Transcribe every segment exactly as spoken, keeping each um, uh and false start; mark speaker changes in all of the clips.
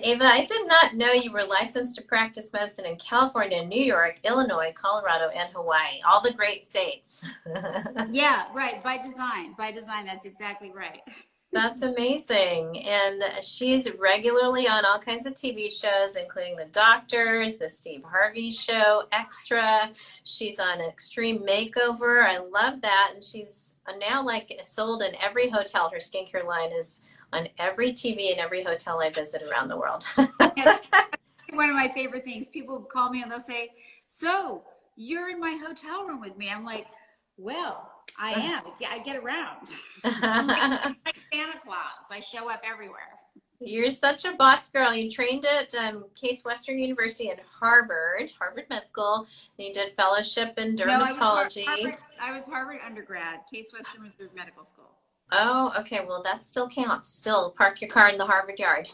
Speaker 1: Ava, I did not know you were licensed to practice medicine in California, New York, Illinois, Colorado, and Hawaii, all the great states.
Speaker 2: Yeah, right. By design. By design, that's exactly right.
Speaker 1: That's amazing. And she's regularly on all kinds of T V shows, including The Doctors, The Steve Harvey Show, Extra. She's on Extreme Makeover. I love that. And she's now like sold in every hotel. Her skincare line is on every T V and every hotel I visit around the world.
Speaker 2: Yeah, that's one of my favorite things. People call me and they'll say, "So you're in my hotel room with me." I'm like, "Well, I am. Yeah, I get around. I'm like, I'm like Santa Claus. I show up everywhere."
Speaker 1: You're such a boss girl. You trained at um, Case Western University and Harvard, Harvard Med School. And you did fellowship in
Speaker 2: No, I was Har-
Speaker 1: dermatology.
Speaker 2: Harvard. I was Harvard undergrad. Case Western was the medical school.
Speaker 1: Oh, okay. Well, that still counts. Still park your car in the Harvard yard.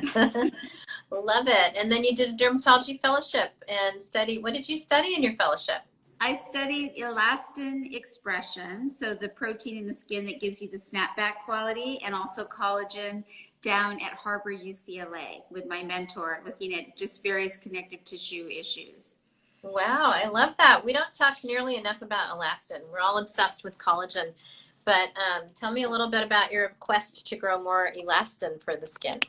Speaker 1: Love it. And then you did a dermatology fellowship and study. What did you study in your fellowship?
Speaker 2: I studied elastin expression, so the protein in the skin that gives you the snapback quality, and also collagen down at Harbor U C L A with my mentor, looking at just various connective tissue issues.
Speaker 1: Wow, I love that. We don't talk nearly enough about elastin. We're all obsessed with collagen. But um, tell me a little bit about your quest to grow more elastin for the skin.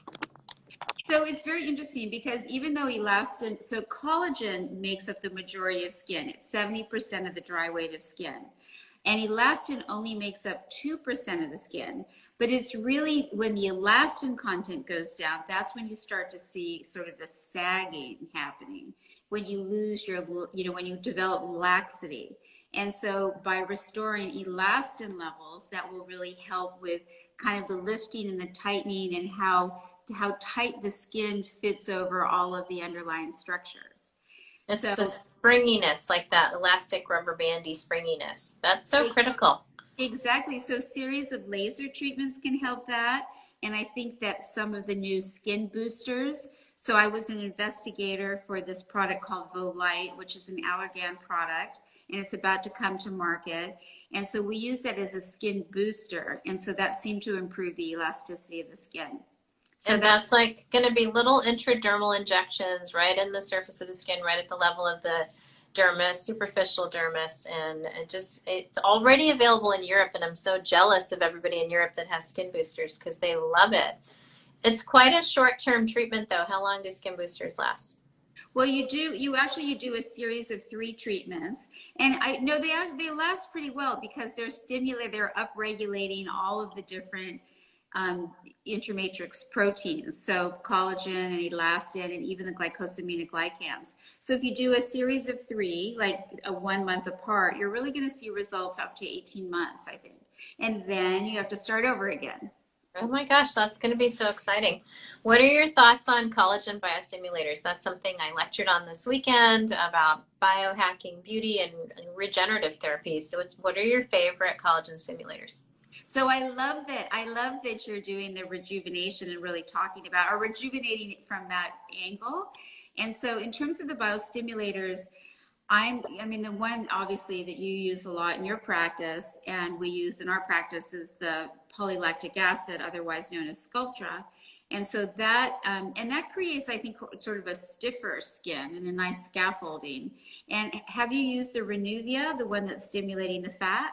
Speaker 2: So it's very interesting because even though elastin, so collagen makes up the majority of skin. It's seventy percent of the dry weight of skin. And elastin only makes up two percent of the skin. But it's really when the elastin content goes down, that's when you start to see sort of the sagging happening, when you lose your, you know, when you develop laxity. And so by restoring elastin levels, that will really help with kind of the lifting and the tightening and how how tight the skin fits over all of the underlying structures.
Speaker 1: It's
Speaker 2: So
Speaker 1: the springiness, like that elastic rubber bandy springiness. That's so
Speaker 2: it,
Speaker 1: critical.
Speaker 2: exactly. So series of laser treatments can help that. And I think that some of the new skin boosters. So I was an investigator for this product called Volite, which is an Allergan product, and it's about to come to market. And so we use that as a skin booster. And so that seemed to improve the elasticity of the skin. So
Speaker 1: And
Speaker 2: that
Speaker 1: that's like going to be little intradermal injections right in the surface of the skin, right at the level of the dermis, superficial dermis. And it just, it's already available in Europe. And I'm so jealous of everybody in Europe that has skin boosters because they love it. It's quite a short-term treatment though. How long do skin boosters last?
Speaker 2: Well, you do. You actually you do a series of three treatments, and I know they are, they last pretty well because they're stimulating, they're upregulating all of the different um, intermatrix proteins, so collagen and elastin, and even the glycosaminoglycans. So if you do a series of three, like a one month apart, you're really going to see results up to eighteen months, I think, and then you have to start over again.
Speaker 1: Oh my gosh, that's going to be so exciting. What are your thoughts on collagen biostimulators? That's something I lectured on this weekend about biohacking beauty and regenerative therapies. So it's, what are your favorite collagen stimulators?
Speaker 2: So I love that. I love that you're doing the rejuvenation and really talking about or rejuvenating it from that angle. And so in terms of the biostimulators, I'm, I mean, the one obviously that you use a lot in your practice and we use in our practice is the polylactic acid, otherwise known as Sculptra. And so that, um, and that creates, I think, sort of a stiffer skin and a nice scaffolding. And have you used the Renuvia, the one that's stimulating the fat?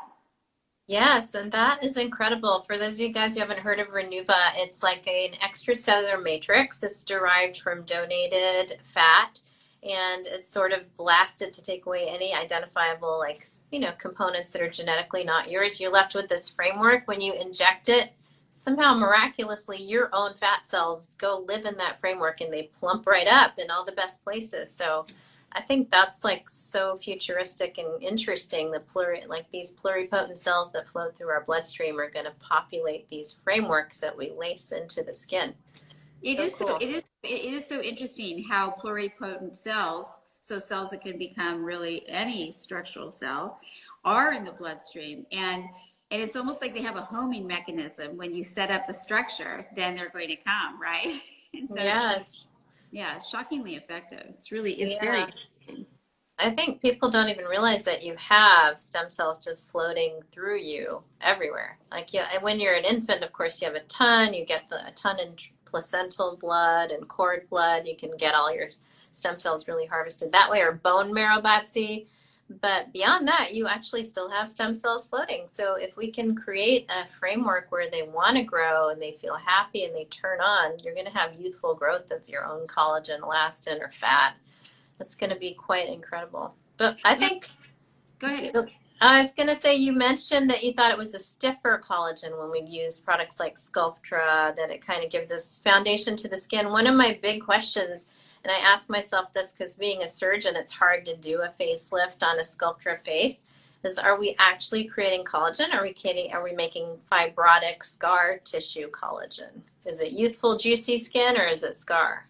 Speaker 1: Yes, and that is incredible. For those of you guys who haven't heard of Renuva, it's like an extracellular matrix. It's derived from donated fat, and it's sort of blasted to take away any identifiable, like, you know, components that are genetically not yours. You're left with this framework. When you inject it, somehow miraculously, your own fat cells go live in that framework and they plump right up in all the best places. So I think that's like so futuristic and interesting. The pluri, like these pluripotent cells that flow through our bloodstream are going to populate these frameworks that we lace into the skin.
Speaker 2: It
Speaker 1: So
Speaker 2: is so
Speaker 1: cool.
Speaker 2: it is it is so interesting how pluripotent cells, so cells that can become really any structural cell, are in the bloodstream, and and it's almost like they have a homing mechanism. When you set up the structure, then they're going to come, right? And so
Speaker 1: Yes.
Speaker 2: yeah, it's shockingly effective. It's really it's very
Speaker 1: Yeah.
Speaker 2: interesting.
Speaker 1: I think people don't even realize that you have stem cells just floating through you everywhere. Like, yeah, and when you're an infant, of course, you have a ton. You get the, a ton in placental blood and cord blood. You can get all your stem cells really harvested that way, or bone marrow biopsy. But beyond that, you actually still have stem cells floating. So if we can create a framework where they want to grow and they feel happy and they turn on, you're going to have youthful growth of your own collagen, elastin, or fat. That's going to be quite incredible. But I think,
Speaker 2: Go ahead.
Speaker 1: I was going to say, you mentioned that you thought it was a stiffer collagen when we use products like Sculptra, that it kind of gives this foundation to the skin. One of my big questions, and I ask myself this because being a surgeon, it's hard to do a facelift on a Sculptra face, is are we actually creating collagen? Are we creating, are we making fibrotic scar tissue collagen? Is it youthful, juicy skin, or is it scar?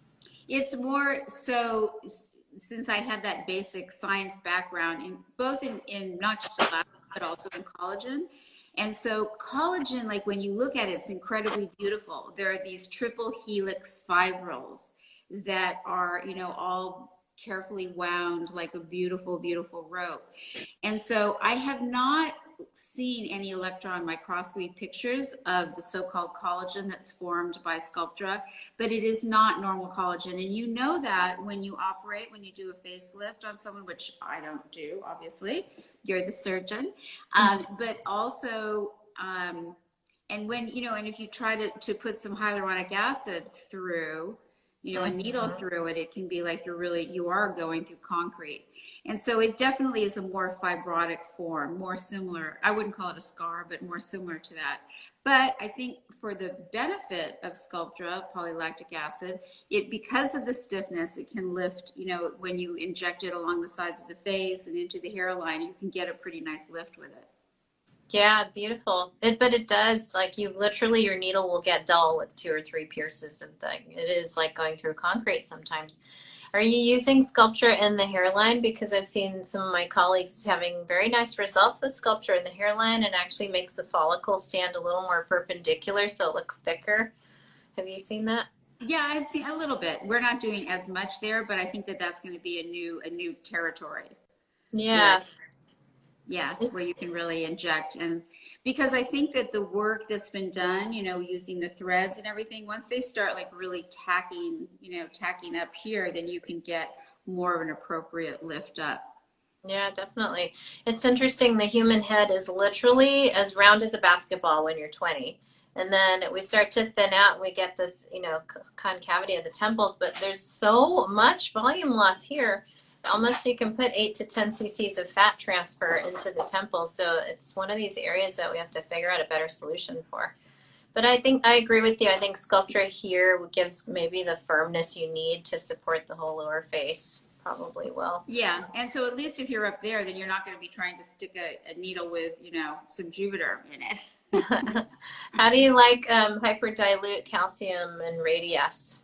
Speaker 2: It's more so, since I had that basic science background in both in, in not just elastin, but also in collagen. And so collagen, like when you look at it, it's incredibly beautiful. There are these triple helix fibrils that are, you know, all carefully wound like a beautiful, beautiful rope. And so I have not seen any electron microscopy pictures of the so-called collagen that's formed by Sculptra, but it is not normal collagen. And you know that when you operate, when you do a facelift on someone, which I don't do, obviously, you're the surgeon, um, but also, um, and when, you know, and if you try to, to put some hyaluronic acid through, you know, a needle through it, it can be like you're really, you are going through concrete. And so it definitely is a more fibrotic form, more similar. I wouldn't call it a scar, but more similar to that. But I think for the benefit of Sculptra, polylactic acid, it, because of the stiffness, it can lift, you know, when you inject it along the sides of the face and into the hairline, you can get a pretty nice lift with it.
Speaker 1: Yeah, beautiful. It, but it does, like, you literally, your needle will get dull with two or three pierces and thing. It is like going through concrete sometimes. Are you using Sculptra in the hairline? Because I've seen some of my colleagues having very nice results with Sculptra in the hairline, and actually makes the follicle stand a little more perpendicular so it looks thicker. Have you seen that?
Speaker 2: Yeah, I've seen a little bit. We're not doing as much there, but I think that that's going to be a new a new territory.
Speaker 1: Yeah.
Speaker 2: Where, yeah, where you can really inject. And because I think that the work that's been done, you know, using the threads and everything, once they start like really tacking, you know, tacking up here, then you can get more of an appropriate lift up.
Speaker 1: Yeah, definitely. It's interesting. The human head is literally as round as a basketball when you're twenty. And then we start to thin out and we get this, you know, concavity of the temples, but there's so much volume loss here. Almost you can put eight to ten cc's of fat transfer into the temple. So it's one of these areas that we have to figure out a better solution for. But I think I agree with you. I think Sculptra here gives maybe the firmness you need to support the whole lower face. Probably will.
Speaker 2: Yeah. And so at least if you're up there, then you're not going to be trying to stick a, a needle with, you know, some Juvederm in it.
Speaker 1: How do you like um, hyperdilute calcium and Radiesse?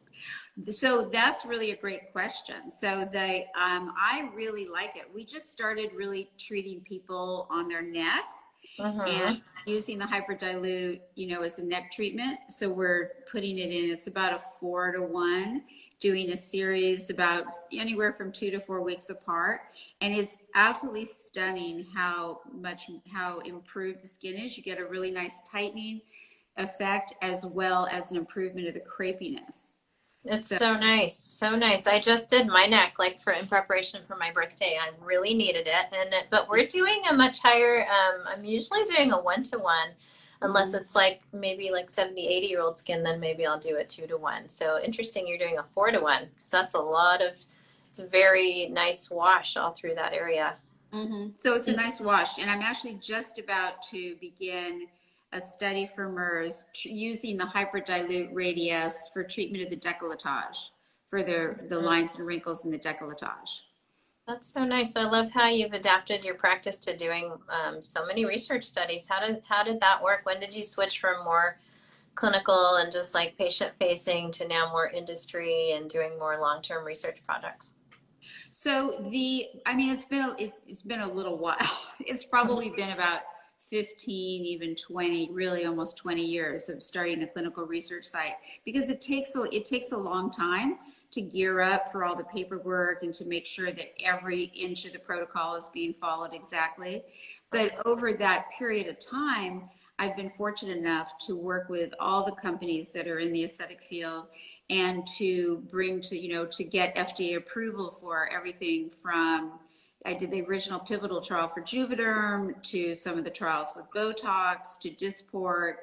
Speaker 2: So that's really a great question. So the um, I really like it. We just started really treating people on their neck uh-huh. and using the hyperdilute, you know, as a neck treatment. So we're putting it in. It's about a four to one, doing a series about anywhere from two to four weeks apart. And it's absolutely stunning how much how improved the skin is. You get a really nice tightening effect as well as an improvement of the crepiness.
Speaker 1: It's so, so nice. So nice. I just did my neck like for in preparation for my birthday. I really needed it. And but we're doing a much higher, um, I'm usually doing a one to one, unless mm-hmm. it's like maybe like seventy, eighty year old skin, then maybe I'll do a two to one. So interesting. You're doing a four to one because that's a lot of, it's a very nice wash all through that area.
Speaker 2: Mm-hmm. So it's a nice wash. And I'm actually just about to begin a study for MERS using the hyperdilute Radiesse for treatment of the décolletage, for the, the lines and wrinkles in the décolletage.
Speaker 1: That's so nice. I love how you've adapted your practice to doing um, so many research studies. How did, how did that work? When did you switch from more clinical and just like patient facing to now more industry and doing more long-term research projects?
Speaker 2: So the, I mean, it's been, a, it, it's been a little while. It's probably been about fifteen, even twenty, really almost twenty years of starting a clinical research site, because it takes a, it takes a long time to gear up for all the paperwork and to make sure that every inch of the protocol is being followed exactly. But over that period of time, I've been fortunate enough to work with all the companies that are in the aesthetic field and to bring to, you know, to get F D A approval for everything from, I did the original pivotal trial for Juvederm to some of the trials with Botox to Dysport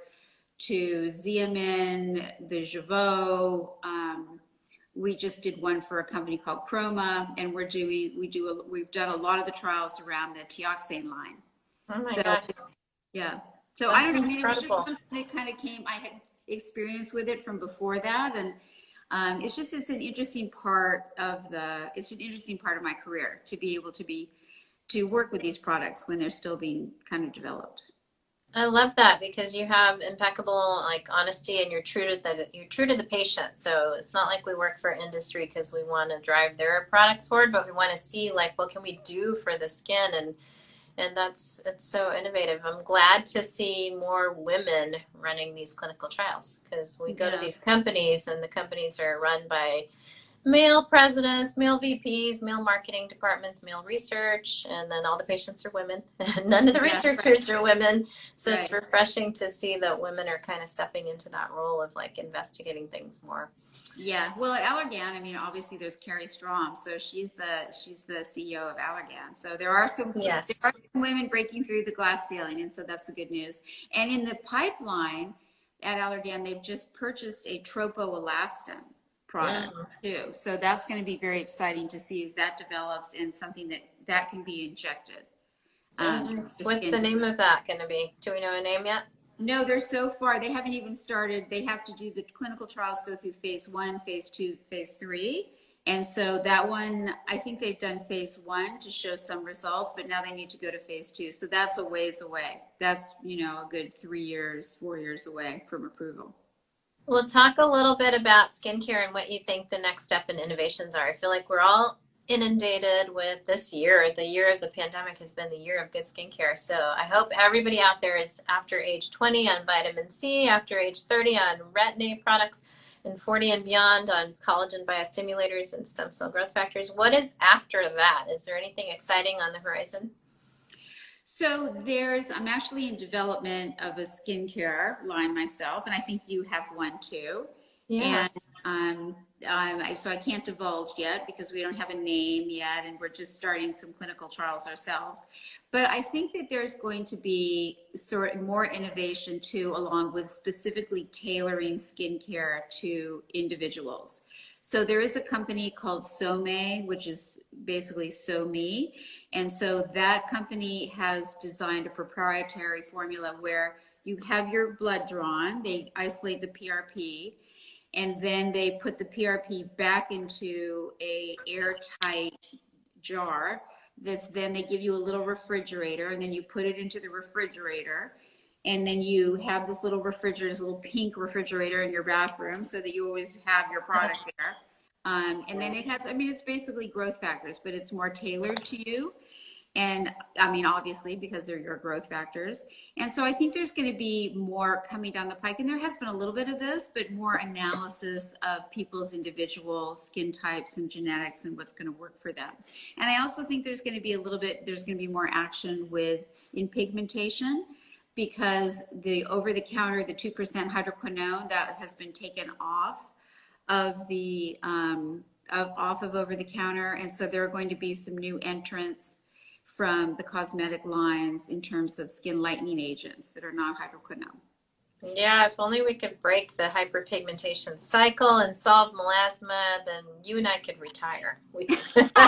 Speaker 2: to Xeomin, the Jeuveau. Um, we just did one for a company called Chroma, and we're doing, we do, a, we've done a lot of the trials around the Teoxane line.
Speaker 1: Oh my
Speaker 2: so,
Speaker 1: God.
Speaker 2: Yeah. So
Speaker 1: That's
Speaker 2: I don't know. I mean, it was just
Speaker 1: incredible.
Speaker 2: something that kind of came. I had experience with it from before that, and um, it's just it's an interesting part of the. It's an interesting part of my career to be able to be to work with these products when they're still being kind of developed.
Speaker 1: I love that because you have impeccable like honesty and you're true to the you're true to the patient. So it's not like we work for industry because we want to drive their products forward, but we want to see like what can we do for the skin, and and that's it's so innovative. I'm glad to see more women running these clinical trials because we go to
Speaker 2: Yeah.
Speaker 1: these companies and the companies are run by male presidents, male V Ps, male marketing departments, male research, and then all the patients are women. None of the
Speaker 2: Yeah.
Speaker 1: researchers are women. So it's
Speaker 2: Right.
Speaker 1: refreshing to see that women are kind of stepping into that role of like investigating things more.
Speaker 2: Yeah, well, at Allergan, I mean, obviously there's Carrie Strom, so she's the she's the C E O of Allergan. So there are some there
Speaker 1: Yes.
Speaker 2: are some women breaking through the glass ceiling, and so that's the good news. And in the pipeline at Allergan, they've just purchased a tropoelastin product
Speaker 1: Mm.
Speaker 2: too. So that's going to be very exciting to see as that develops and something that that can be injected.
Speaker 1: Oh,
Speaker 2: Um,
Speaker 1: nice.
Speaker 2: to
Speaker 1: What's
Speaker 2: skin.
Speaker 1: the name of that going to be? Do we know a name yet?
Speaker 2: No, they're so far. They haven't even started. They have to do the clinical trials, go through phase one, phase two, phase three. And so that one, I think they've done phase one to show some results, but now they need to go to phase two. So that's a ways away. That's, you know, a good three years, four years away from approval.
Speaker 1: We'll talk a little bit about skincare and what you think the next step in innovations are. I feel like we're all inundated with this year. The year of the pandemic has been the year of good skincare. So I hope everybody out there is after age twenty on vitamin C, after age thirty on retin-A products, and forty and beyond on collagen biostimulators and stem cell growth factors. What is after that? Is there anything exciting on the horizon?
Speaker 2: So there's, I'm actually in development of a skincare line myself, and I think you have one too.
Speaker 1: Yeah.
Speaker 2: And um, um, I, so I can't divulge yet because we don't have a name yet, and we're just starting some clinical trials ourselves. But I think that there's going to be sort of more innovation too, along with specifically tailoring skincare to individuals. So there is a company called Some, which is basically So Me. And so that company has designed a proprietary formula where you have your blood drawn, they isolate the P R P, and then they put the P R P back into a airtight jar. That's then they give you a little refrigerator, and then you put it into the refrigerator, and then you have this little refrigerator, this little pink refrigerator in your bathroom, so that you always have your product there. Um, and then it has, I mean, it's basically growth factors, but it's more tailored to you. And I mean, obviously, because they're your growth factors. And so I think there's going to be more coming down the pike. And there has been a little bit of this, but more analysis of people's individual skin types and genetics and what's going to work for them. And I also think there's going to be a little bit, there's going to be more action with in pigmentation, because the over the counter, the two percent hydroquinone that has been taken off of the, um, of, off of over the counter. And so there are going to be some new entrants from the cosmetic lines in terms of skin lightening agents that are not hydroquinone.
Speaker 1: Yeah, if only we could break the hyperpigmentation cycle and solve melasma, then you and I could retire. We could,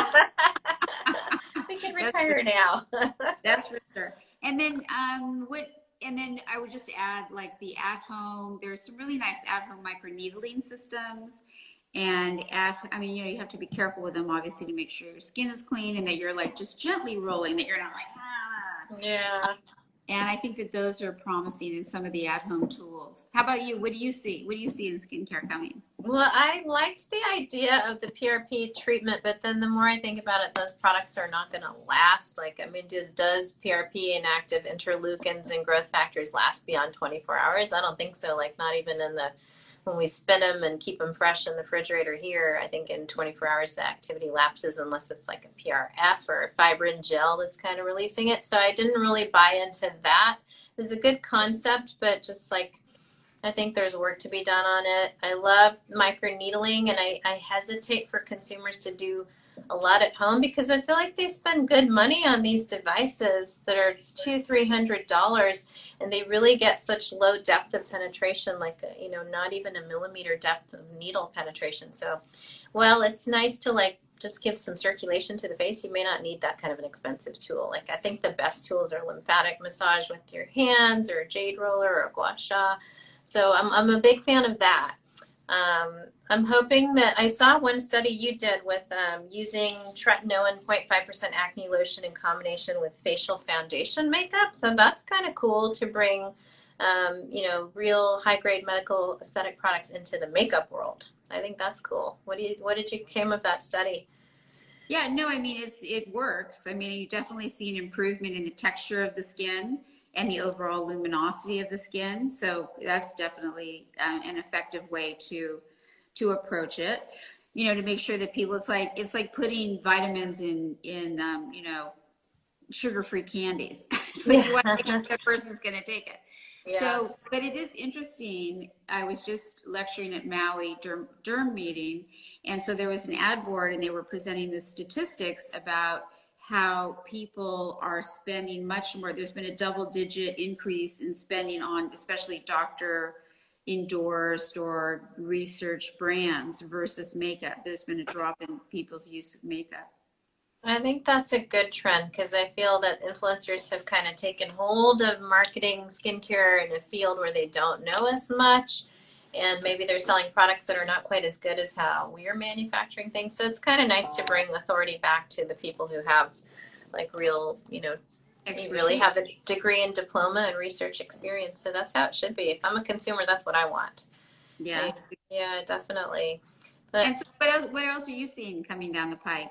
Speaker 1: we could retire now.
Speaker 2: That's for sure. And then um, what? And then I would just add, like the at-home. There's some really nice at-home microneedling systems. And at, I mean, you know, you have to be careful with them, obviously, to make sure your skin is clean and that you're like just gently rolling, that you're not like, ah.
Speaker 1: Yeah.
Speaker 2: And I think that those are promising in some of the at-home tools. How about you? What do you see? What do you see in skincare coming?
Speaker 1: Well, I liked the idea of the P R P treatment, but then the more I think about it, those products are not going to last. Like, I mean, does, does P R P and active interleukins and growth factors last beyond twenty-four hours? I don't think so. Like, not even in the when we spin them and keep them fresh in the refrigerator here, I think in twenty-four hours the activity lapses unless it's like a P R F or a fibrin gel that's kind of releasing it. So I didn't really buy into that. It was a good concept, but just like, I think there's work to be done on it. I love microneedling, and I, I hesitate for consumers to do a lot at home because I feel like they spend good money on these devices that are two, three hundred dollars, and they really get such low depth of penetration, like a, you know, not even a millimeter depth of needle penetration. So, well, it's nice to like just give some circulation to the face. You may not need that kind of an expensive tool. Like I think the best tools are lymphatic massage with your hands, or a jade roller, or a gua sha. So I'm I'm a big fan of that. Um, I'm hoping that I saw one study you did with um, using tretinoin zero point five percent acne lotion in combination with facial foundation makeup. So that's kind of cool to bring, um, you know, real high grade medical aesthetic products into the makeup world. I think that's cool. What do you, what did you came of that study?
Speaker 2: Yeah, no, I mean, it's, it works. I mean, you definitely see an improvement in the texture of the skin and the overall luminosity of the skin. So that's definitely uh, an effective way to to approach it. You know, to make sure that people, it's like it's like putting vitamins in in um, you know, sugar-free candies. It's like, yeah. You want to make sure that person's going to take it. Yeah. So, but it is interesting. I was just lecturing at Maui Derm, Derm meeting, and so there was an ad board, and they were presenting the statistics about how people are spending much more. There's been a double digit increase in spending on especially doctor endorsed or research brands versus makeup. There's been a drop in people's use of makeup.
Speaker 1: I think that's a good trend because I feel that influencers have kind of taken hold of marketing skincare in a field where they don't know as much. And maybe they're selling products that are not quite as good as how we're manufacturing things. So it's kind of nice to bring authority back to the people who have like real, you know, you really have a degree and diploma and research experience. So that's how it should be. If I'm a consumer, that's what I want.
Speaker 2: Yeah.
Speaker 1: I, yeah, definitely. But
Speaker 2: and so what else, what else are you seeing coming down the pike?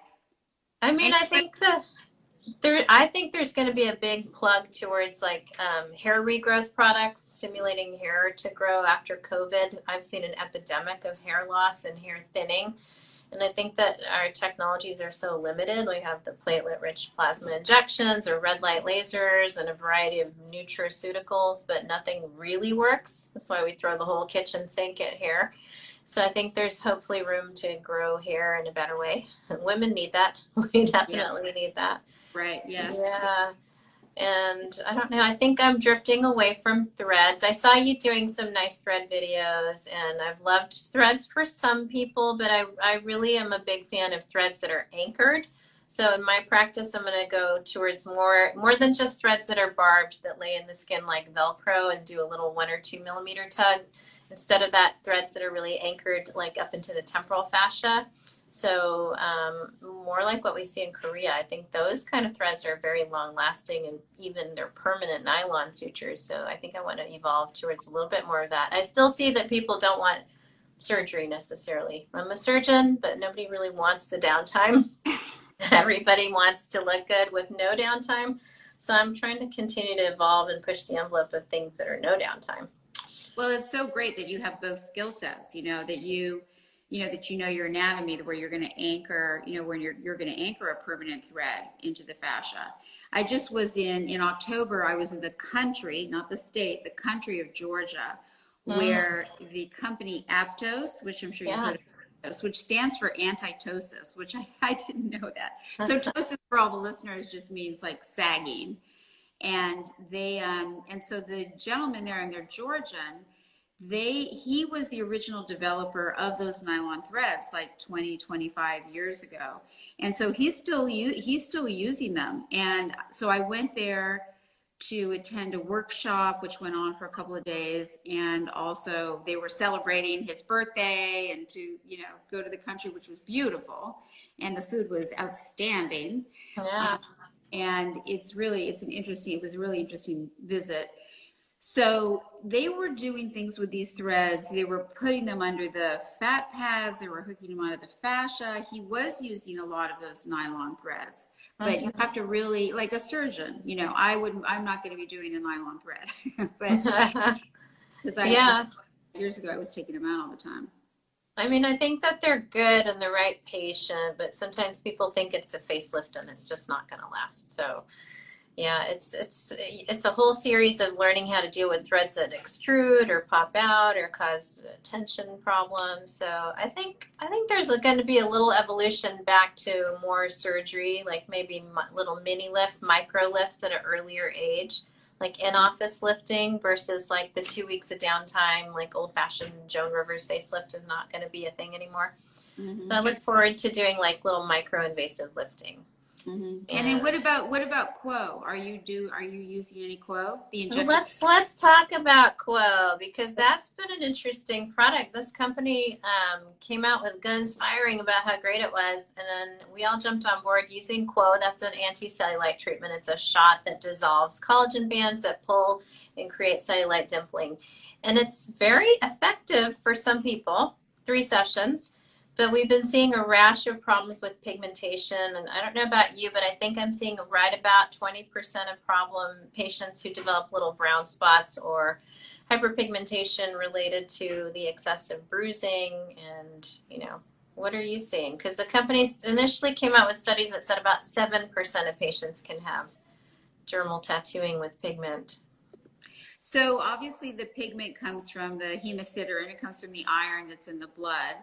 Speaker 1: I mean, I think the There, I think there's going to be a big plug towards like um, hair regrowth products, stimulating hair to grow after COVID. I've seen an epidemic of hair loss and hair thinning. And I think that our technologies are so limited. We have the platelet-rich plasma injections or red light lasers and a variety of nutraceuticals, but nothing really works. That's why we throw the whole kitchen sink at hair. So I think there's hopefully room to grow hair in a better way. And women need that. We definitely yeah. need that.
Speaker 2: Right, yes.
Speaker 1: Yeah. And I don't know, I think I'm drifting away from threads. I saw you doing some nice thread videos, and I've loved threads for some people, but I, I really am a big fan of threads that are anchored. So in my practice, I'm going to go towards more, more than just threads that are barbed that lay in the skin like Velcro and do a little one or two millimeter tug. Instead of that, threads that are really anchored like up into the temporal fascia. So um, more like what we see in Korea. I think those kind of threads are very long lasting, and even they're permanent nylon sutures. So I think I want to evolve towards a little bit more of that. I still see that people don't want surgery necessarily. I'm a surgeon, but nobody really wants the downtime. Everybody wants to look good with no downtime. So I'm trying to continue to evolve and push the envelope of things that are no downtime.
Speaker 2: Well, it's so great that you have both skill sets, you know, that you you know, that you know your anatomy, where you're going to anchor, you know, when you're, you're going to anchor a permanent thread into the fascia. I just was in, in October, I was in the country, not the state, the country of Georgia, mm. where the company Aptos, which I'm sure yeah. you've heard of, which stands for antitosis, which I, I didn't know that. So ptosis for all the listeners just means like sagging. And they, um, and so the gentleman there, and they're Georgian, they he was the original developer of those nylon threads like twenty, twenty-five years ago, and so he's still he's still using them. And so I went there to attend a workshop which went on for a couple of days, and also they were celebrating his birthday, and to you know go to the country, which was beautiful, and the food was outstanding.
Speaker 1: Yeah.
Speaker 2: Um, and it's really it's an interesting it was a really interesting visit. So they were doing things with these threads. They were putting them under the fat pads. They were hooking them onto the fascia. He was using a lot of those nylon threads, but mm-hmm. you have to really, like a surgeon, you know, I wouldn't, I'm not going to be doing a nylon thread, but because I,
Speaker 1: yeah.
Speaker 2: Years ago, I was taking them out all the time.
Speaker 1: I mean, I think that they're good in the right patient, but sometimes people think it's a facelift and it's just not going to last. So, yeah, it's it's it's a whole series of learning how to deal with threads that extrude or pop out or cause tension problems. So, I think I think there's going to be a little evolution back to more surgery, like maybe little mini lifts, micro lifts at an earlier age, like in-office lifting versus like the two weeks of downtime, like old-fashioned Joan Rivers facelift is not going to be a thing anymore. Mm-hmm. So I look forward to doing like little micro-invasive lifting.
Speaker 2: Mm-hmm. And, and then what about what about Qwo? Are you do are you using any Qwo? The injectable?
Speaker 1: Let's let's talk about Qwo, because that's been an interesting product. This company um, came out with guns firing about how great it was, and then we all jumped on board using Qwo. That's an anti-cellulite treatment. It's a shot that dissolves collagen bands that pull and create cellulite dimpling, and it's very effective for some people. Three sessions. But we've been seeing a rash of problems with pigmentation, and I don't know about you, but I think I'm seeing right about twenty percent of problem patients who develop little brown spots or hyperpigmentation related to the excessive bruising. And, you know, what are you seeing? Because the companies initially came out with studies that said about seven percent of patients can have dermal tattooing with pigment.
Speaker 2: So obviously the pigment comes from the hemosiderin, it comes from the iron that's in the blood.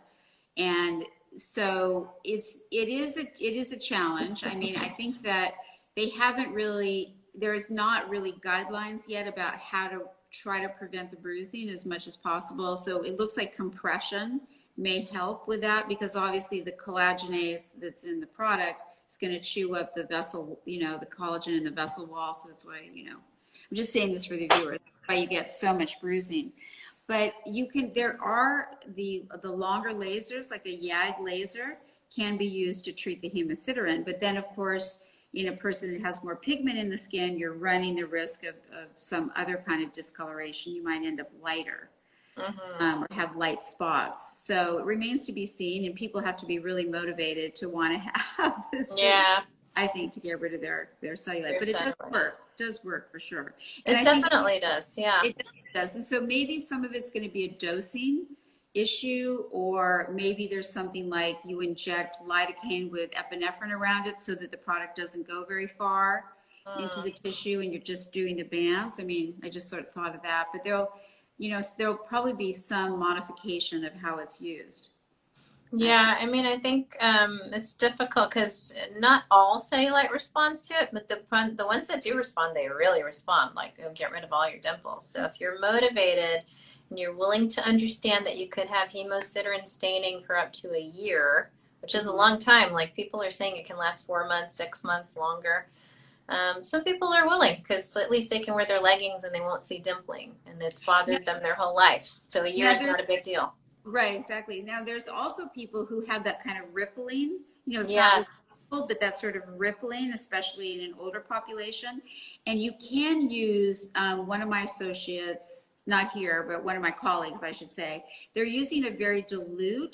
Speaker 2: And so it's it is a it is a challenge. I mean, I think that they haven't really there's not really guidelines yet about how to try to prevent the bruising as much as possible. So it looks like compression may help with that, because obviously the collagenase that's in the product is going to chew up the vessel, you know, the collagen in the vessel wall. So that's why, you know, I'm just saying this for the viewers, why you get so much bruising. But you can, there are the the longer lasers, like a YAG laser, can be used to treat the hemosiderin. But then, of course, in a person that has more pigment in the skin, you're running the risk of, of some other kind of discoloration. You might end up lighter mm-hmm. um, or have light spots. So it remains to be seen, and people have to be really motivated to want to have this.
Speaker 1: Yeah.
Speaker 2: I think, to get rid of their, their cellulite.
Speaker 1: Their
Speaker 2: but it
Speaker 1: cellulite.
Speaker 2: does work. It does work for sure.
Speaker 1: And it
Speaker 2: I
Speaker 1: definitely
Speaker 2: think
Speaker 1: does, yeah.
Speaker 2: It does. And so maybe some of it's going to be a dosing issue, or maybe there's something like you inject lidocaine with epinephrine around it so that the product doesn't go very far mm. into the tissue and you're just doing the bands. I mean, I just sort of thought of that. But there'll, you know, there'll probably be some modification of how it's used.
Speaker 1: Yeah, I mean, I think um, it's difficult because not all cellulite responds to it, but the the ones that do respond, they really respond. Like, it'll get rid of all your dimples. So if you're motivated and you're willing to understand that you could have hemosiderin staining for up to a year, which is a long time. Like, people are saying it can last four months, six months, longer. Um, some people are willing because at least they can wear their leggings and they won't see dimpling, and it's bothered them their whole life. So a year is not a big deal.
Speaker 2: Right, exactly. Now, there's also people who have that kind of rippling, you know, it's
Speaker 1: yes.
Speaker 2: not but that sort of rippling, especially in an older population. And you can use, um, one of my associates, not here, but one of my colleagues, I should say, they're using a very dilute,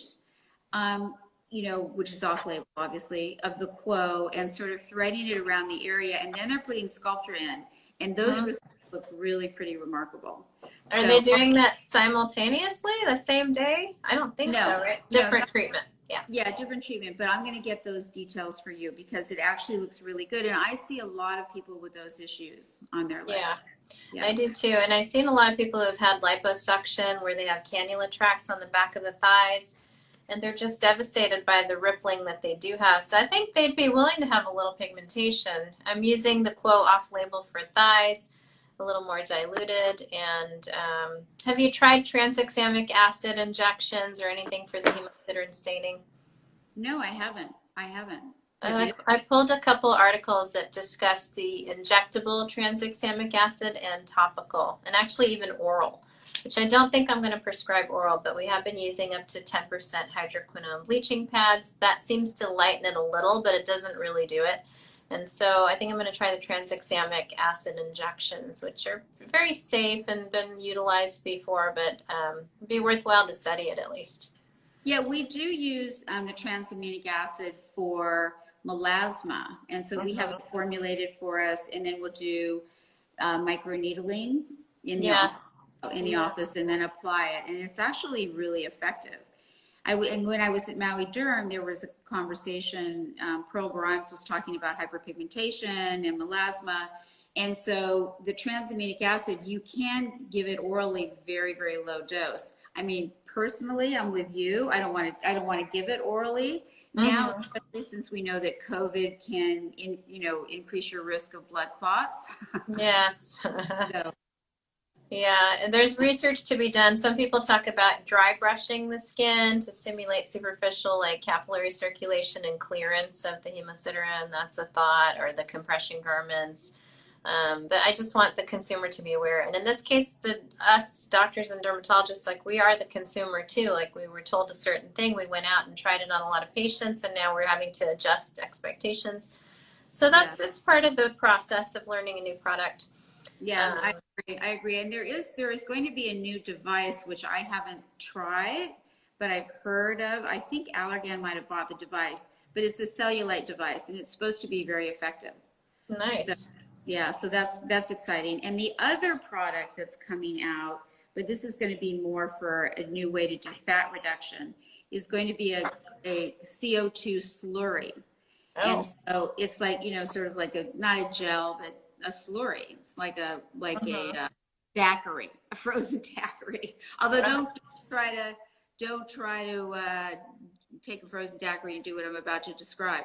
Speaker 2: um, you know, which is off-label, obviously, of the Qwo, and sort of threading it around the area. And then they're putting Sculptra in. And those mm-hmm. results look really pretty remarkable.
Speaker 1: Are
Speaker 2: so,
Speaker 1: they doing that simultaneously the same day? I don't think
Speaker 2: no,
Speaker 1: so, right? Different
Speaker 2: no,
Speaker 1: treatment. Yeah.
Speaker 2: Yeah, different treatment. But I'm going to get those details for you because it actually looks really good. And I see a lot of people with those issues on their leg.
Speaker 1: Yeah.
Speaker 2: Yeah.
Speaker 1: I do too. And I've seen a lot of people who have had liposuction where they have cannula tracts on the back of the thighs, and they're just devastated by the rippling that they do have. So I think they'd be willing to have a little pigmentation. I'm using the Qwo off-label for thighs, a little more diluted. And um, have you tried tranexamic acid injections or anything for the hemosiderin staining?
Speaker 2: No, I haven't. I haven't.
Speaker 1: I, I pulled a couple articles that discuss the injectable tranexamic acid and topical, and actually even oral, which I don't think I'm going to prescribe oral, but we have been using up to ten percent hydroquinone bleaching pads. That seems to lighten it a little, but it doesn't really do it. And so I think I'm going to try the tranexamic acid injections, which are very safe and been utilized before, but um, it'd be worthwhile to study it at least.
Speaker 2: Yeah, we do use um, the tranexamic acid for melasma. And so we have it formulated for us, and then we'll do uh, microneedling in the
Speaker 1: yes.
Speaker 2: in the
Speaker 1: Yeah.
Speaker 2: office and then apply it. And it's actually really effective. I, and when I was at Maui Derm, there was a conversation. Um, Pearl Grimes was talking about hyperpigmentation and melasma. And so the transaminic acid, you can give it orally very, very low dose. I mean, personally, I'm with you. I don't want to, I don't want to give it orally. Now,
Speaker 1: Hmm.
Speaker 2: especially since we know that COVID can, in, you know, increase your risk of blood clots.
Speaker 1: Yes.
Speaker 2: So,
Speaker 1: Yeah, and there's research to be done. Some people talk about dry brushing the skin to stimulate superficial, like capillary circulation and clearance of the hemosiderin. That's a thought, or the compression garments. Um, but I just want the consumer to be aware. And in this case, the us doctors and dermatologists, like we are the consumer too. Like we were told a certain thing, we went out and tried it on a lot of patients, and now we're having to adjust expectations. So
Speaker 2: yeah.
Speaker 1: that's it's part of the process of learning a new product.
Speaker 2: Yeah, I
Speaker 1: Um,
Speaker 2: agree. I agree. And there is there is going to be a new device which I haven't tried, but I've heard of. I think Allergan might have bought the device, but it's a cellulite device and it's supposed to be very effective. So
Speaker 1: nice.
Speaker 2: yeah, so that's that's exciting. And the other product that's coming out, but this is going to be more for a new way to do fat reduction, is going to be a, a C O two slurry. And
Speaker 1: Oh.
Speaker 2: so it's like, you know, sort of like a, not a gel, but a slurry. It's like a, like a,
Speaker 1: Mhm.
Speaker 2: uh daiquiri, a frozen daiquiri. Although don't try to, don't try to uh, take a frozen daiquiri and do what I'm about to describe.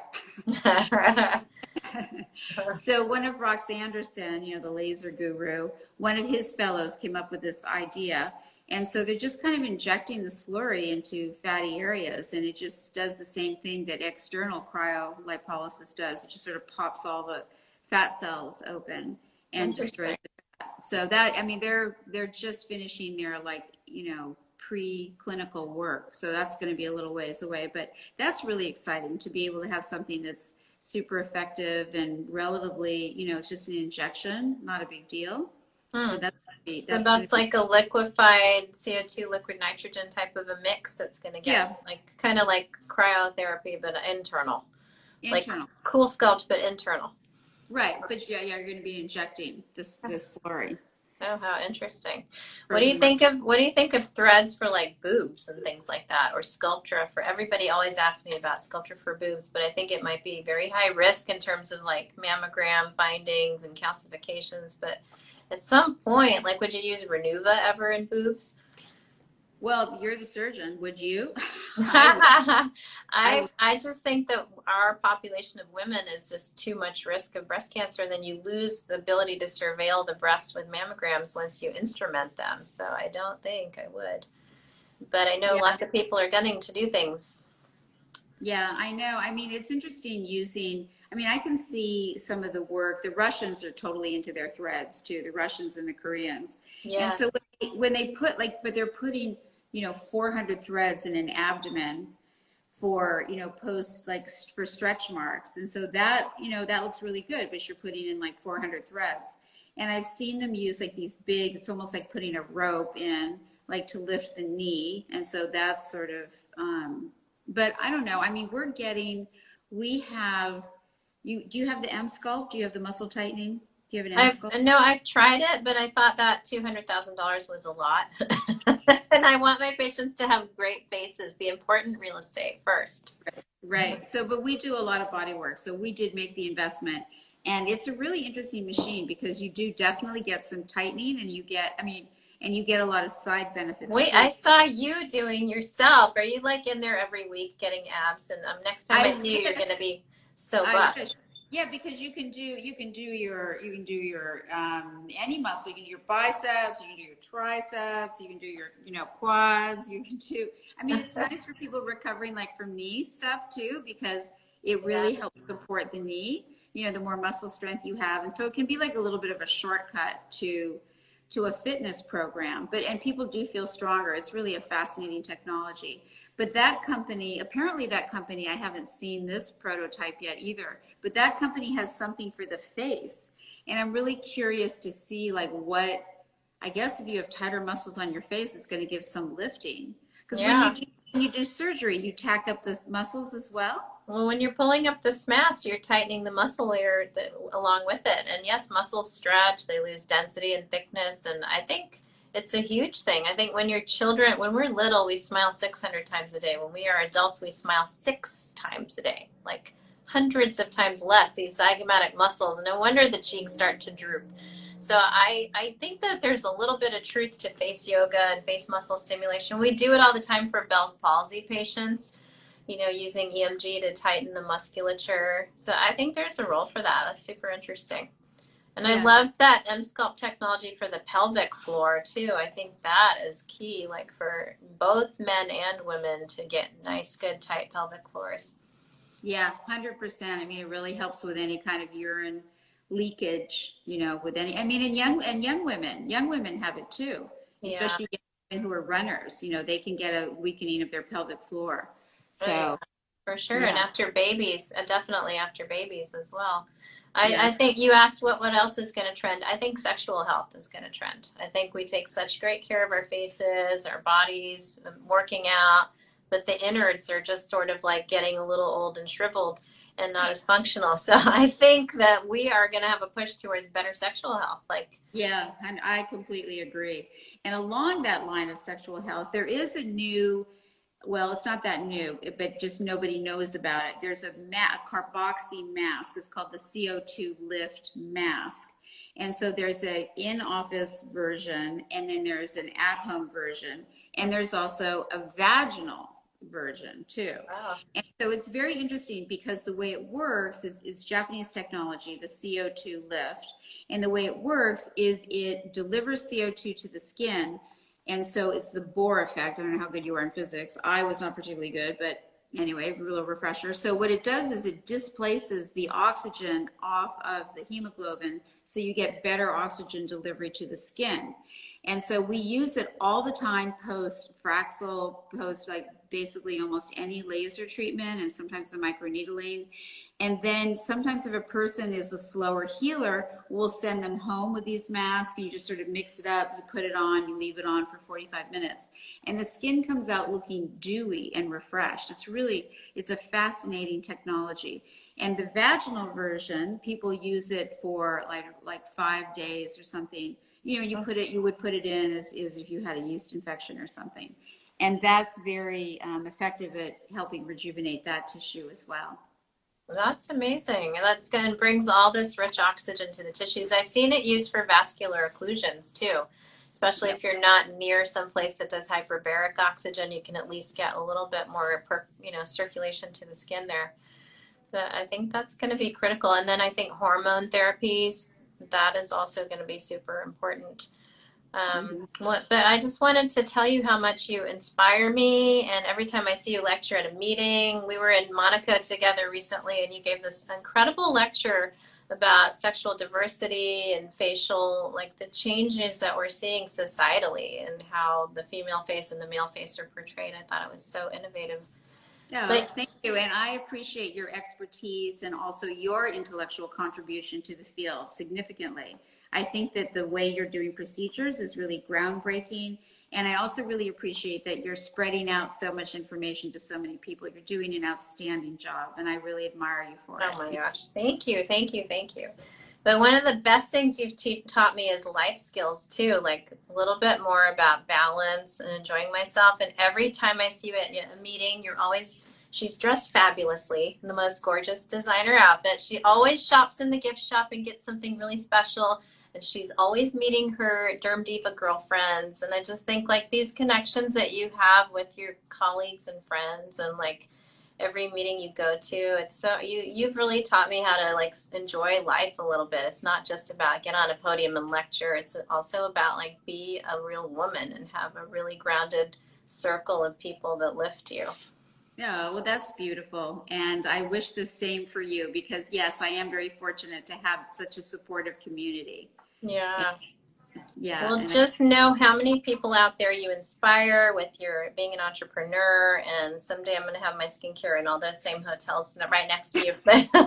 Speaker 2: So one of Rox Anderson, you know, the laser guru, one of his fellows came up with this idea. And so they're just kind of injecting the slurry into fatty areas, and it just does the same thing that external cryolipolysis does. It just sort of pops all the fat cells open and
Speaker 1: Interesting.
Speaker 2: destroys the fat. So that, I mean, they're they're just finishing their, like, you know, preclinical work. So that's going to be a little ways away, but that's really exciting to be able to have something that's super effective and relatively, you know, it's just an injection, not a big deal. So
Speaker 1: Hmm.
Speaker 2: that's gonna be,
Speaker 1: So
Speaker 2: that's going to
Speaker 1: that's
Speaker 2: be,
Speaker 1: like a liquefied C O two liquid nitrogen type of a mix that's going to get
Speaker 2: yeah,
Speaker 1: like kind of like cryotherapy, but internal, like
Speaker 2: internal.
Speaker 1: cool sculpt, but internal.
Speaker 2: Right, but yeah, yeah, you're going to be injecting this this slurry.
Speaker 1: Oh, how interesting. What do you
Speaker 2: Frozen right.
Speaker 1: think of what do you think of threads for like boobs and things like that, or Sculptra for everybody always asks me about Sculptra for boobs, but I think it might be very high risk in terms of like mammogram findings and calcifications. But at some point, like would you use Renuva ever in boobs?
Speaker 2: Well, you're the surgeon. Would you? I would. I
Speaker 1: I
Speaker 2: would.
Speaker 1: I just think that our population of women is just too much risk of breast cancer, and then you lose the ability to surveil the breasts with mammograms once you instrument them. So I don't think I would. But I know
Speaker 2: Yeah,
Speaker 1: lots of people are gunning to do things.
Speaker 2: yeah, I know. I mean, it's interesting using, I mean, I can see some of the work. The Russians are totally into their threads too, the Russians and the Koreans. And
Speaker 1: Yeah.
Speaker 2: so when they, when they put like, but they're putting, you know, four hundred threads in an abdomen for, you know, post like for stretch marks. And so that, you know, that looks really good, but you're putting in like four hundred threads. And I've seen them use like these big, it's almost like putting a rope in, like to lift the knee. And so that's sort of, um, but I don't know. I mean, we're getting, we have, you, do you have the M sculpt? Do you have the muscle tightening? Do you have an M
Speaker 1: I've
Speaker 2: sculpt?
Speaker 1: no, I've tried it, but I thought that two hundred thousand dollars was a lot. And I want my patients to have great faces, the important real estate first.
Speaker 2: Right. So, but we do a lot of body work. So we did make the investment, and it's a really interesting machine because you do definitely get some tightening, and you get, I mean, and you get a lot of side benefits
Speaker 1: Wait,
Speaker 2: too.
Speaker 1: I saw you doing yourself. Are you like in there every week getting abs? And um, next time I
Speaker 2: I
Speaker 1: see you, you're
Speaker 2: wish,
Speaker 1: going to be so
Speaker 2: I
Speaker 1: buff.
Speaker 2: wish. Yeah, because you can do you can do your you can do your um, any muscle. You can do your biceps, you can do your triceps, you can do your you know quads. You can do. I mean, it's nice for people recovering like from knee stuff too because it
Speaker 1: Yeah.
Speaker 2: really helps support the knee. You know, the more muscle strength you have, and so it can be like a little bit of a shortcut to to a fitness program. But and people do feel stronger. It's really a fascinating technology. But that company, apparently that company, I haven't seen this prototype yet either, but that company has something for the face. And I'm really curious to see like what, I guess if you have tighter muscles on your face, it's going to give some lifting. Because when you
Speaker 1: Yeah.
Speaker 2: do, when you do surgery, you tack up the muscles as well.
Speaker 1: Well, when you're pulling up this mass, you're tightening the muscle layer that, along with it. And yes, muscles stretch, they lose density and thickness. And I think It's a huge thing. I think when you're children, when we're little, we smile six hundred times a day. When we are adults, we smile six times a day, like hundreds of times less. These zygomatic muscles, no wonder the cheeks start to droop. So I, I think that there's a little bit of truth to face yoga and face muscle stimulation. We do it all the time for Bell's palsy patients, you know, using E M G to tighten the musculature. So I think there's a role for that. That's super interesting. And yeah. I love that Emsculpt technology for the pelvic floor too. I think that is key, like for both men and women to get nice, good, tight pelvic floors.
Speaker 2: Yeah, one hundred percent. I mean, it really helps with any kind of urine leakage, you know, with any, I mean, and young, and young women, young women have it too, especially yeah. women who are runners, you know, they can get a weakening of their pelvic floor. So. Oh, yeah.
Speaker 1: For sure. Yeah. And after babies, uh, definitely after babies as well. I,
Speaker 2: Yeah.
Speaker 1: I think you asked what, what else is going to trend. I think sexual health is going to trend. I think we take such great care of our faces, our bodies, working out, but the innards are just sort of like getting a little old and shriveled and not as functional. So I think that we are going to have a push towards better sexual health. Like,
Speaker 2: yeah, and I completely agree. And along that line of sexual health, there is a new, well, it's not that new, but just nobody knows about it. There's a, ma- a carboxy mask. It's called the C O two Lift mask. And so there's a in-office version, and then there's an at-home version, and there's also a vaginal version too.
Speaker 1: Wow.
Speaker 2: And so it's very interesting because the way it works, it's, it's Japanese technology, the C O two Lift. And the way it works is it delivers C O two to the skin. And so it's the Bohr effect. I don't know how good you are in physics. I was not particularly good, but anyway, a little refresher. So what it does is it displaces the oxygen off of the hemoglobin, so you get better oxygen delivery to the skin. And so we use it all the time post Fraxel, post like basically almost any laser treatment, and sometimes the microneedling. And then sometimes if a person is a slower healer, we'll send them home with these masks, and you just sort of mix it up, you put it on, you leave it on for forty-five minutes. And the skin comes out looking dewy and refreshed. It's really, it's a fascinating technology. And the vaginal version, people use it for like like five days or something. You know, you put it, you would put it in as, as if you had a yeast infection or something. And that's very um, effective at helping rejuvenate that tissue as well.
Speaker 1: That's amazing. That's going to brings all this rich oxygen to the tissues. I've seen it used for vascular occlusions too, especially yep. if you're not near some place that does hyperbaric oxygen. You can at least get a little bit more, per, you know, circulation to the skin there. But I think that's going to be critical. And then I think hormone therapies, that is also going to be super important. Um, what, but I just wanted to tell you how much you inspire me. And every time I see you lecture at a meeting, we were in Monaco together recently, and you gave this incredible lecture about sexual diversity and facial, like the changes that we're seeing societally and how the female face and the male face are portrayed. I thought it was so innovative.
Speaker 2: Yeah, but, thank you. And I appreciate your expertise and also your intellectual contribution to the field significantly. I think that the way you're doing procedures is really groundbreaking. And I also really appreciate that you're spreading out so much information to so many people. You're doing an outstanding job, and I really admire you for it.
Speaker 1: Oh my gosh. Thank you. Thank you. Thank you. But one of the best things you've te- taught me is life skills too, like a little bit more about balance and enjoying myself. And every time I see you at a meeting, you're always, she's dressed fabulously, in the most gorgeous designer outfit. She always shops in the gift shop and gets something really special. And she's always meeting her Derm Diva girlfriends. And I just think like these connections that you have with your colleagues and friends, and like every meeting you go to, it's so, you, you've really taught me how to like enjoy life a little bit. It's not just about get on a podium and lecture. It's also about like be a real woman and have a really grounded circle of people that lift you.
Speaker 2: Yeah, well, that's beautiful. And I wish the same for you, because yes, I am very fortunate to have such a supportive community.
Speaker 1: Yeah.
Speaker 2: Yeah.
Speaker 1: Well, just know how many people out there you inspire with your being an entrepreneur. And someday I'm going to have my skincare in all those same hotels right next to you.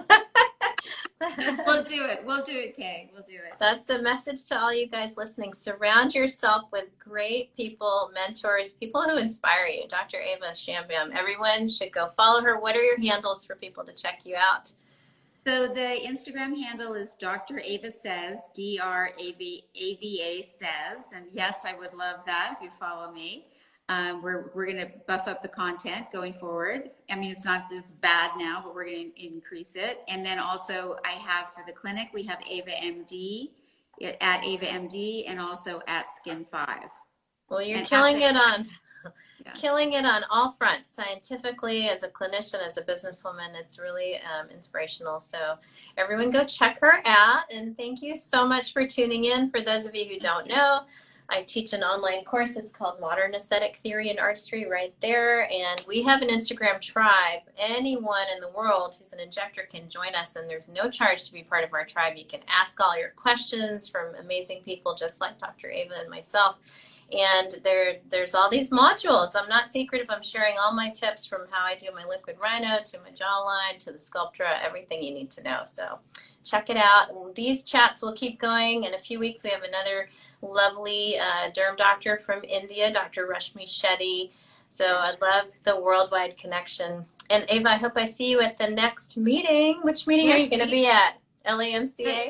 Speaker 2: We'll do it. We'll do it, Kay. We'll do it.
Speaker 1: That's a message to all you guys listening. Surround yourself with great people, mentors, people who inspire you. Doctor Eva Shambiam. Everyone should go follow her. What are your handles for people to check you out?
Speaker 2: So the Instagram handle is Doctor Ava Says, D R A V A Says. And yes, I would love that if you follow me. Um, we're we're going to buff up the content going forward. I mean, it's not, it's bad now, but we're going to increase it. And then also I have for the clinic, we have Ava M D, at Ava M D, and also at Skin five.
Speaker 1: Well, you're
Speaker 2: and
Speaker 1: killing
Speaker 2: the,
Speaker 1: it on
Speaker 2: yeah.
Speaker 1: killing it on all fronts, scientifically, as a clinician, as a businesswoman. It's really um, inspirational. So everyone go check her out. And thank you so much for tuning in. For those of you who don't know, I teach an online course. It's called Modern Aesthetic Theory and Artistry right there. And we have an Instagram tribe. Anyone in the world who's an injector can join us, and there's no charge to be part of our tribe. You can ask all your questions from amazing people just like Doctor Ava and myself. And there, there's all these modules. I'm not secretive. I'm sharing all my tips from how I do my liquid rhino to my jawline to the Sculptra, everything you need to know. So check it out. These chats will keep going. In a few weeks, we have another lovely uh, derm doctor from India, Doctor Rashmi Shetty. So I love the worldwide connection. And Ava, I hope I see you at the next meeting. Which meeting yes, are you going to be at? L A M C A?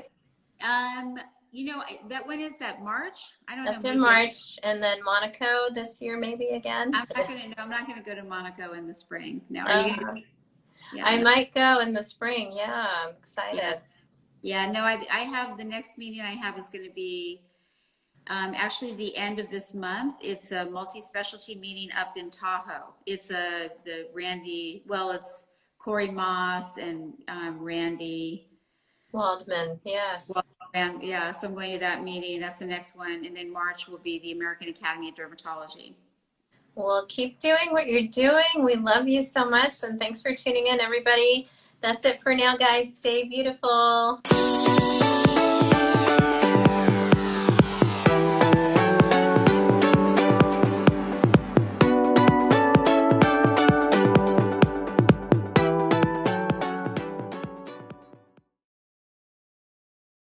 Speaker 2: Um. You know, that when is that? March? I don't
Speaker 1: That's
Speaker 2: know.
Speaker 1: That's in March, and then Monaco this year, maybe again.
Speaker 2: I'm not gonna. No, I'm not gonna go to Monaco in the spring. No, are
Speaker 1: uh,
Speaker 2: you gonna? Go?
Speaker 1: Yeah. I might go in the spring. Yeah, I'm excited.
Speaker 2: Yeah. yeah no, I I have the next meeting I have is going to be, um, actually the end of this month. It's a multi-specialty meeting up in Tahoe. It's a the Randy. Well, it's Corey Moss and um, Randy
Speaker 1: Waldman. Yes.
Speaker 2: Waldman. And yeah, so I'm going to that meeting. That's the next one. And then March will be the American Academy of Dermatology.
Speaker 1: Well, keep doing what you're doing. We love you so much. And thanks for tuning in, everybody. That's it for now, guys. Stay beautiful.